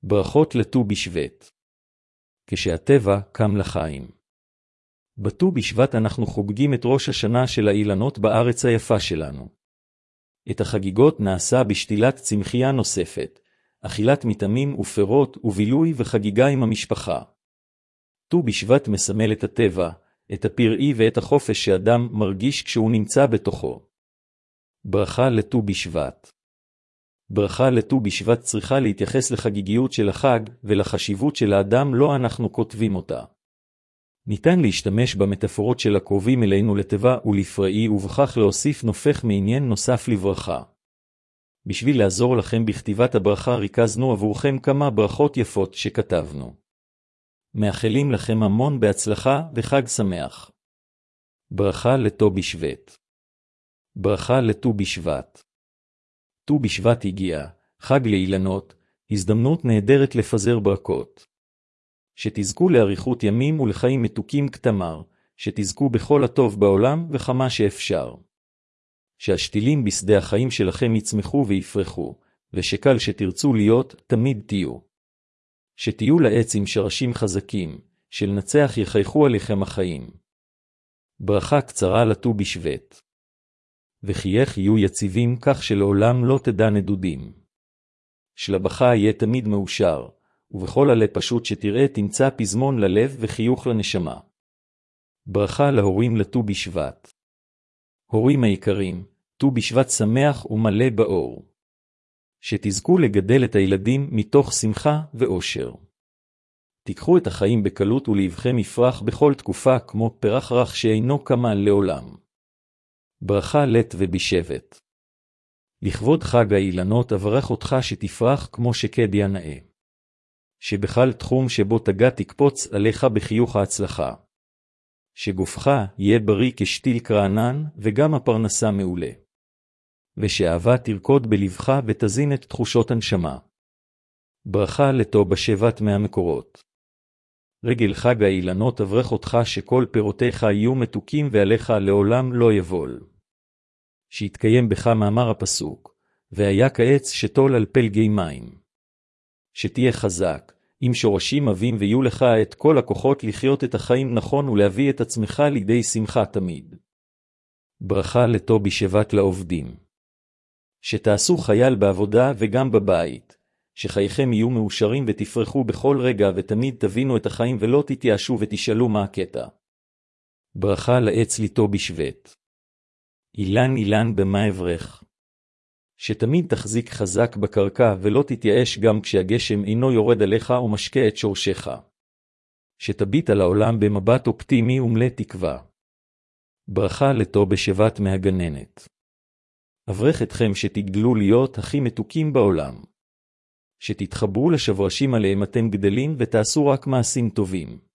ברכות לט"ו בשבט. כשהטבע קם לחיים. בט"ו בשבט אנחנו חוגגים את ראש השנה של האילנות בארץ היפה שלנו. את החגיגות נעשה בשתילת צמחייה נוספת, אכילת מטעמים ופירות ובילוי וחגיגה עם המשפחה. ט"ו בשבט מסמל את הטבע, את הפראי ואת החופש שאדם מרגיש כשהוא נמצא בתוכו. ברכה לט"ו בשבט. ברכה לט"ו בשבט צריכה להתייחס לחגיגיות של החג ולחשיבות של האדם לא אנחנו כותבים אותה. ניתן להשתמש במטאפורות של הקרובים אלינו לטבע ולפראי ובכך להוסיף נופך מעניין נוסף לברכה. בשביל לעזור לכם בכתיבת הברכה ריכזנו עבורכם כמה ברכות יפות שכתבנו. מאחלים לכם המון בהצלחה וחג שמח. ברכה לט"ו בשבט. ברכה לט"ו בשבט. ט"ו בשבט הגיע, חג לאילנות, הזדמנות נהדרת לפזר ברכות. שתזכו לאריכות ימים ולחיים מתוקים כתמר, שתזכו בכל הטוב בעולם וכמה שאפשר. שהשתילים בשדה החיים שלכם יצמחו ויפרחו, ושקל שתרצו להיות, תמיד תהיו. שתהיו לעץ עם שרשים חזקים, שלנצח יחייכו עליכם החיים. ברכה קצרה לט"ו בשבט. וחייך יהיו יציבים כך שלעולם לא תדע נדודים. שלבך יהיה תמיד מאושר, ובכל עלה פשוט שתראה תמצא פזמון ללב וחיוך לנשמה. ברכה להורים לט"ו בשבט. הורים היקרים, ט"ו בשבט שמח ומלא באור. שתזכו לגדל את הילדים מתוך שמחה ואושר. תיקחו את החיים בקלות ולבכם יפרח בכל תקופה כמו פרח רך שאינו קמה לעולם. ברכה לט ובשבט. לכבוד חג האילנות אברך אותך שתפרח כמו שקד ינאה. שבכל תחום שבו תגע תקפוץ עליך בחיוך ההצלחה. שגופך יהיה בריא כשתיל קרענן וגם הפרנסה מעולה. ושאהבה תרקוד בלבך ותזין את תחושות הנשמה. ברכה לט"ו בשבט מהמקורות. רגל חג האילנות אברך אותך שכל פירותיך יהיו מתוקים ועליך לעולם לא יבול. שיתקיים בך מאמר הפסוק, והיה כעץ שתול על פלגי מים. שתהיה חזק, עם שורשים עבים ויהיו לך את כל הכוחות לחיות את החיים נכון ולהביא את עצמך לידי שמחה תמיד. ברכה לט"ו בשבט לעובדים. שתעשו חייל בעבודה וגם בבית, שחייכם יהיו מאושרים ותפרחו בכל רגע ותמיד תבינו את החיים ולא תתייאשו ותשאלו מה הקטע. ברכה לעץ לט"ו בשבט. אילן אילן במה אברך. שתמיד תחזיק חזק בקרקע ולא תתייאש גם כשהגשם אינו יורד עליך ומשקה את שורשך. שתביט על העולם במבט אופטימי ומלא תקווה. ברכה לט"ו בשבט מהגננת. אברך אתכם שתגדלו להיות הכי מתוקים בעולם. שתתחברו לשברשים עליהם אתם גדלים ותעשו רק מעשים טובים.